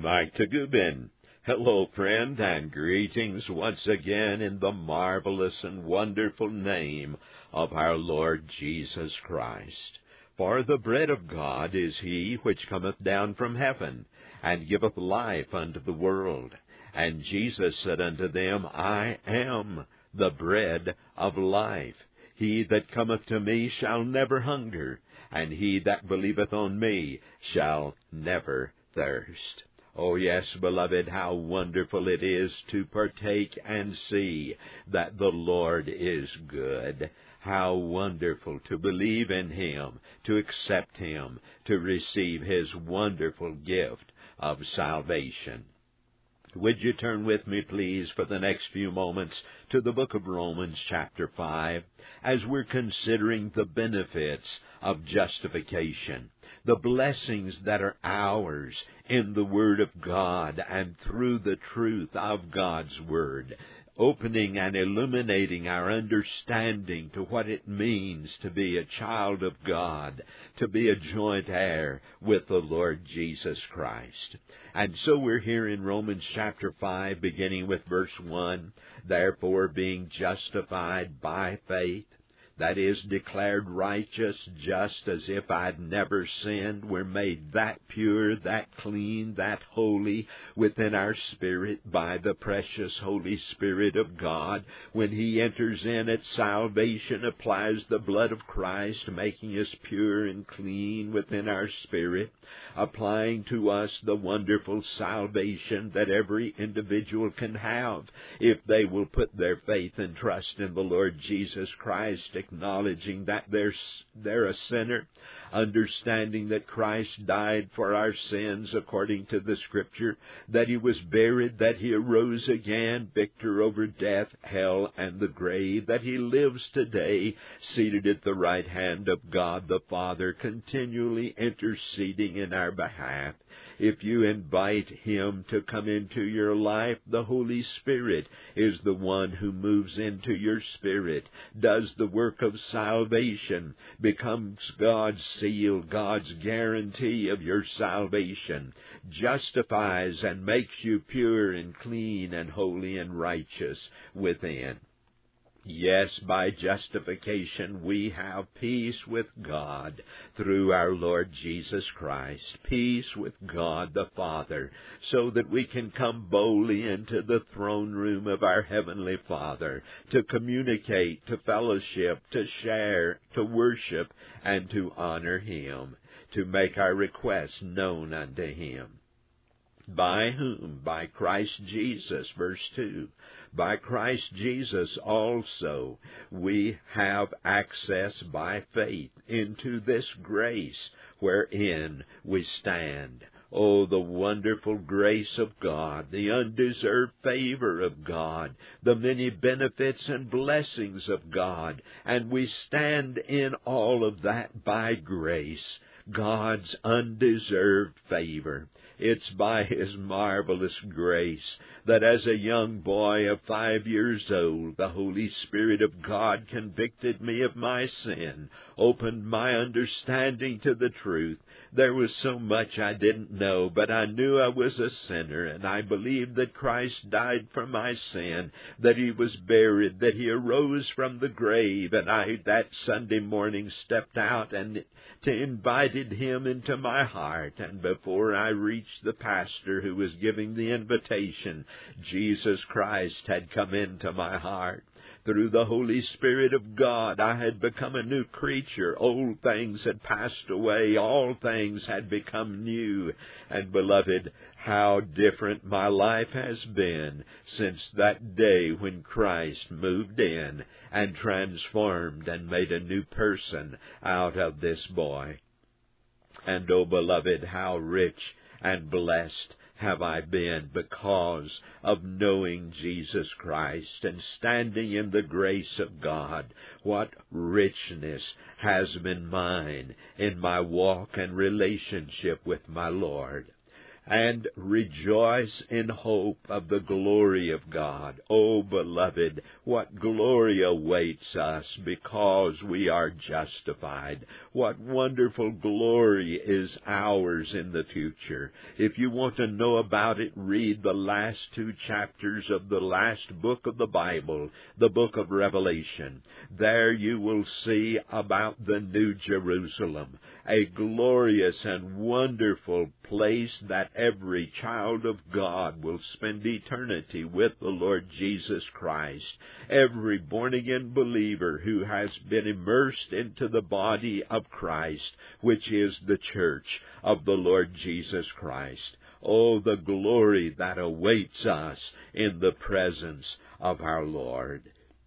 Mike Tagubin. Hello, friend, and greetings once again in the marvelous and wonderful name of our Lord Jesus Christ. For the bread of God is he which cometh down from heaven, and giveth life unto the world. And Jesus said unto them, I am the bread of life. He that cometh to me shall never hunger, and he that believeth on me shall never thirst. Oh, yes, beloved, how wonderful it is to partake and see that the Lord is good. How wonderful to believe in Him, to accept Him, to receive His wonderful gift of salvation. Would you turn with me, please, for the next few moments to the book of Romans, chapter 5, as we're considering the benefits of justification, the blessings that are ours in the Word of God and through the truth of God's Word, opening and illuminating our understanding to what it means to be a child of God, to be a joint heir with the Lord Jesus Christ. And so we're here in Romans chapter 5, beginning with verse 1, therefore being justified by faith, that is, declared righteous, just as if I'd never sinned. We're made that pure, that clean, that holy within our spirit by the precious Holy Spirit of God. When He enters in at salvation, applies the blood of Christ, making us pure and clean within our spirit, applying to us the wonderful salvation that every individual can have if they will put their faith and trust in the Lord Jesus Christ, acknowledging that they're a sinner, understanding that Christ died for our sins according to the Scripture, that He was buried, that He arose again, victor over death, hell, and the grave, that He lives today, seated at the right hand of God the Father, continually interceding in our behalf. If you invite Him to come into your life, the Holy Spirit is the one who moves into your spirit, does the work of salvation, becomes God's seal, God's guarantee of your salvation, justifies and makes you pure and clean and holy and righteous within. Yes, by justification we have peace with God through our Lord Jesus Christ, peace with God the Father, so that we can come boldly into the throne room of our Heavenly Father to communicate, to fellowship, to share, to worship, and to honor Him, to make our requests known unto Him. By whom? By Christ Jesus, verse 2. By Christ Jesus also we have access by faith into this grace wherein we stand. Oh, the wonderful grace of God, the undeserved favor of God, the many benefits and blessings of God, and we stand in all of that by grace, God's undeserved favor. It's by His marvelous grace that as a young boy of 5 years old, the Holy Spirit of God convicted me of my sin, opened my understanding to the truth. There was so much I didn't know, but I knew I was a sinner, and I believed that Christ died for my sin, that He was buried, that He arose from the grave, and I that Sunday morning stepped out and invited Him into my heart, and before I reached the pastor who was giving the invitation, Jesus Christ had come into my heart. Through the Holy Spirit of God, I had become a new creature. Old things had passed away. All things had become new. And, beloved, how different my life has been since that day when Christ moved in and transformed and made a new person out of this boy. And, oh, beloved, how rich and blessed have I been because of knowing Jesus Christ and standing in the grace of God. What richness has been mine in my walk and relationship with my Lord. and rejoice in hope of the glory of God. Oh, beloved, what glory awaits us because we are justified. What wonderful glory is ours in the future. If you want to know about it, read the last 2 chapters of the last book of the Bible, the book of Revelation. There you will see about the New Jerusalem, a glorious and wonderful place that every child of God will spend eternity with the Lord Jesus Christ. Every born-again believer who has been immersed into the body of Christ, which is the church of the Lord Jesus Christ. Oh, the glory that awaits us in the presence of our Lord.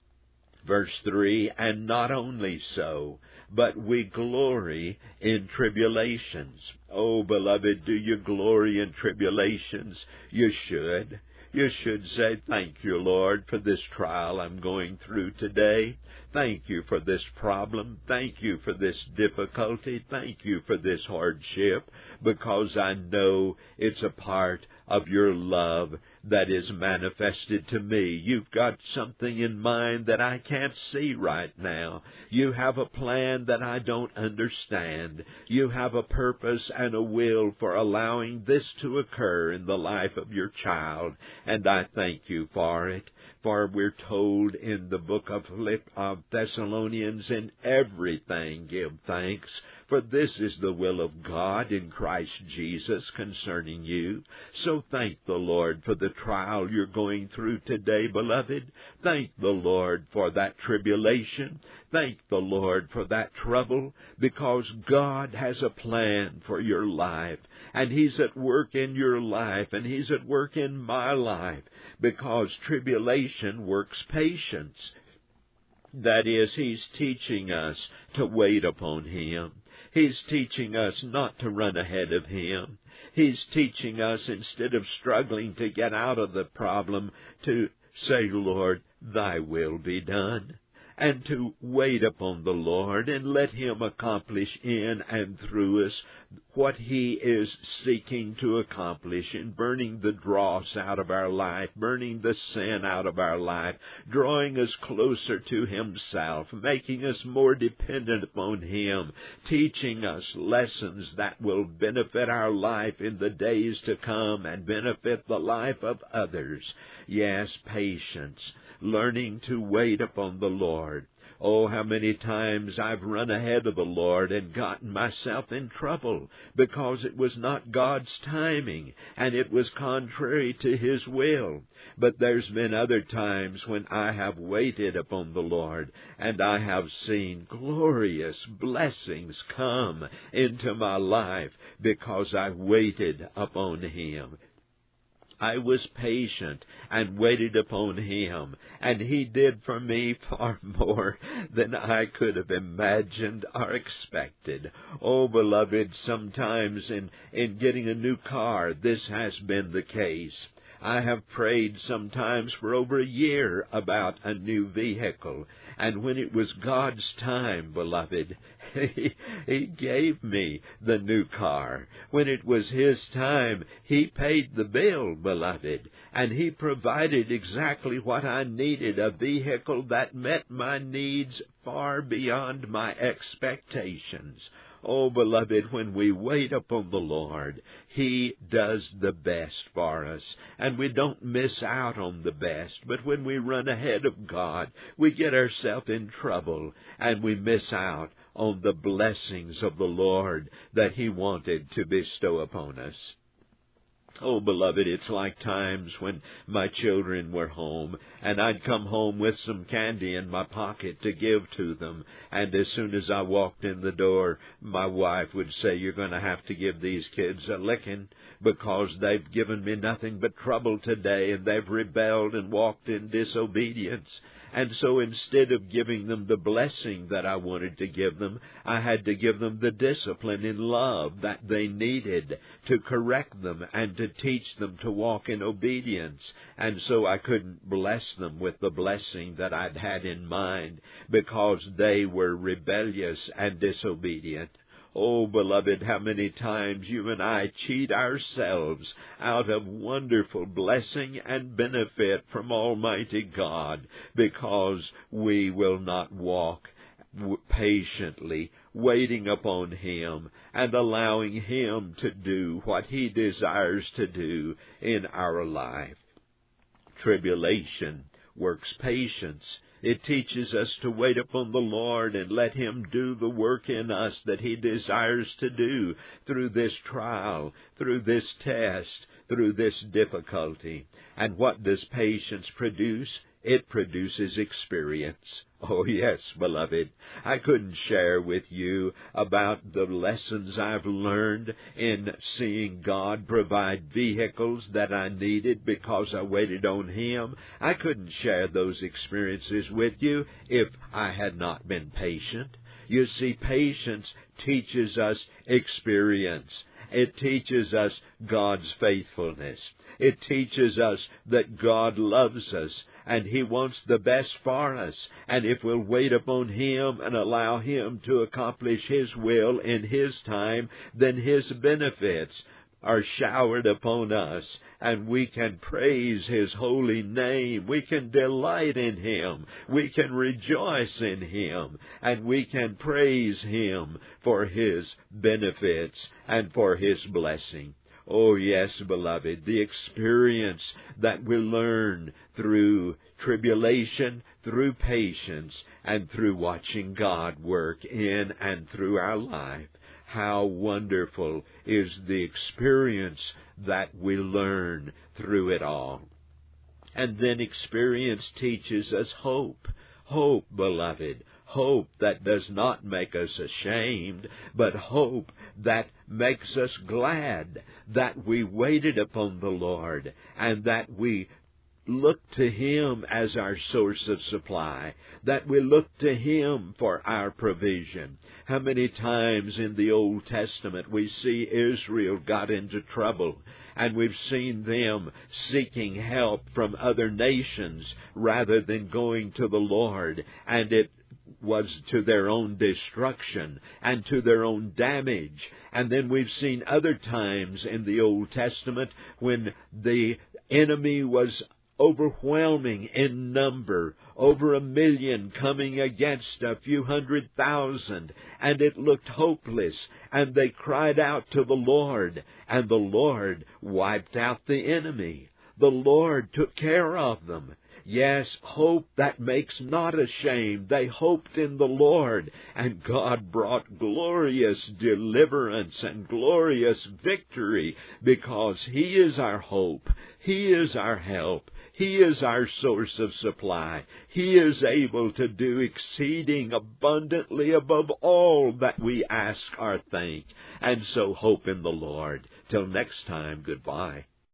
Verse 3, and not only so, but we glory in tribulations. Oh, beloved, do you glory in tribulations? You should. You should say, thank you, Lord, for this trial I'm going through today. Thank you for this problem. Thank you for this difficulty. Thank you for this hardship, because I know it's a part of your love that is manifested to me. You've got something in mind that I can't see right now. You have a plan that I don't understand. You have a purpose and a will for allowing this to occur in the life of your child, and I thank you for it. For we're told in the book of Thessalonians, in everything give thanks, for this is the will of God in Christ Jesus concerning you. So thank the Lord for the trial you're going through today, beloved. Thank the Lord for that tribulation. Thank the Lord for that trouble, because God has a plan for your life, and He's at work in your life, and He's at work in my life, because tribulation works patience. That is, He's teaching us to wait upon Him. He's teaching us not to run ahead of Him. He's teaching us, instead of struggling to get out of the problem, to say, Lord, Thy will be done, and to wait upon the Lord and let Him accomplish in and through us what He is seeking to accomplish in burning the dross out of our life, burning the sin out of our life, drawing us closer to Himself, making us more dependent upon Him, teaching us lessons that will benefit our life in the days to come and benefit the life of others. Yes, patience, learning to wait upon the Lord. Oh, how many times I've run ahead of the Lord and gotten myself in trouble because it was not God's timing and it was contrary to His will. But there's been other times when I have waited upon the Lord and I have seen glorious blessings come into my life because I waited upon Him. I was patient and waited upon Him, and He did for me far more than I could have imagined or expected. Oh, beloved, sometimes in getting a new car, this has been the case. I have prayed sometimes for over a year about a new vehicle, and when it was God's time, beloved, He gave me the new car. When it was His time, He paid the bill, beloved, and He provided exactly what I needed, a vehicle that met my needs far beyond my expectations. Oh, beloved, when we wait upon the Lord, He does the best for us, and we don't miss out on the best. But when we run ahead of God, we get ourselves in trouble, and we miss out on the blessings of the Lord that He wanted to bestow upon us. Oh, beloved, it's like times when my children were home, and I'd come home with some candy in my pocket to give to them, and as soon as I walked in the door, my wife would say, "You're going to have to give these kids a licking, because they've given me nothing but trouble today, and they've rebelled and walked in disobedience." And so instead of giving them the blessing that I wanted to give them, I had to give them the discipline in love that they needed to correct them and to teach them to walk in obedience. And so I couldn't bless them with the blessing that I'd had in mind because they were rebellious and disobedient. Oh, beloved, how many times you and I cheat ourselves out of wonderful blessing and benefit from Almighty God because we will not walk patiently, waiting upon Him and allowing Him to do what He desires to do in our life. Tribulation works patience. It teaches us to wait upon the Lord and let Him do the work in us that He desires to do through this trial, through this test, through this difficulty. And what does patience produce? It produces experience. Oh, yes, beloved. I couldn't share with you about the lessons I've learned in seeing God provide vehicles that I needed because I waited on Him. I couldn't share those experiences with you if I had not been patient. You see, patience teaches us experience. It teaches us God's faithfulness. It teaches us that God loves us and He wants the best for us. And if we'll wait upon Him and allow Him to accomplish His will in His time, then His benefits are showered upon us, and we can praise His holy name. We can delight in Him. We can rejoice in Him, and we can praise Him for His benefits and for His blessing. Oh, yes, beloved, the experience that we learn through tribulation, through patience, and through watching God work in and through our life. How wonderful is the experience that we learn through it all. And then experience teaches us hope. Hope, beloved. Hope that does not make us ashamed, but hope that makes us glad that we waited upon the Lord and that we look to Him as our source of supply, that we look to Him for our provision. How many times in the Old Testament we see Israel got into trouble, and we've seen them seeking help from other nations rather than going to the Lord, and it was to their own destruction and to their own damage. And then we've seen other times in the Old Testament when the enemy was overwhelming in number, over 1 million coming against a few 100,000, and it looked hopeless, and they cried out to the Lord, and the Lord wiped out the enemy. The Lord took care of them. Yes, hope that makes not ashamed. They hoped in the Lord, and God brought glorious deliverance and glorious victory because He is our hope. He is our help. He is our source of supply. He is able to do exceeding abundantly above all that we ask or think. And so hope in the Lord. Till next time, goodbye.